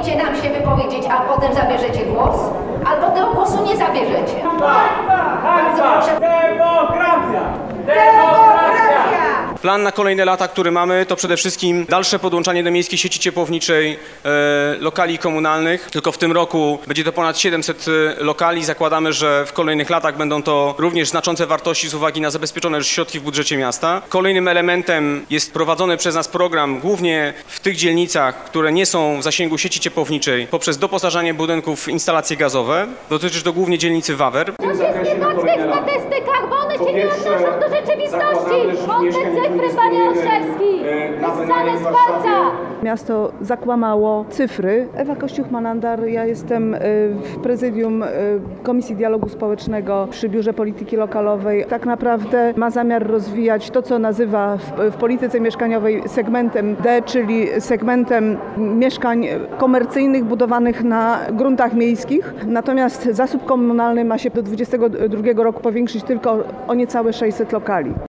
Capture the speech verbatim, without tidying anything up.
pozwolicie nam się wypowiedzieć, a potem zabierzecie głos, albo tego głosu nie zabierzecie. Bardzo proszę. Demokracja! Demokracja! Plan na kolejne lata, który mamy, to przede wszystkim dalsze podłączanie do miejskiej sieci ciepłowniczej e, lokali komunalnych. Tylko w tym roku będzie to ponad siedemset lokali. Zakładamy, że w kolejnych latach będą to również znaczące wartości z uwagi na zabezpieczone już środki w budżecie miasta. Kolejnym elementem jest prowadzony przez nas program głównie w tych dzielnicach, które nie są w zasięgu sieci ciepłowniczej, poprzez doposażanie budynków w instalacje gazowe. Dotyczy to głównie dzielnicy Wawer. To wszystkie toczne statystykach, bo one się nie odnoszą do rzeczywistości. Wątek cyfry, panie Olszewski. Wyssane z palca. Miasto zakłamało cyfry. Ewa Kościuch-Manandar, ja jestem w prezydium Komisji Dialogu Społecznego przy Biurze Polityki Lokalowej. Tak naprawdę ma zamiar rozwijać to, co nazywa w, w polityce mieszkaniowej segmentem D, czyli segmentem mieszkań komercyjnych budowanych na gruntach miejskich. Natomiast zasób komunalny ma się do dwudziestego drugiego roku powiększyć tylko o niecałe sześćset lokali.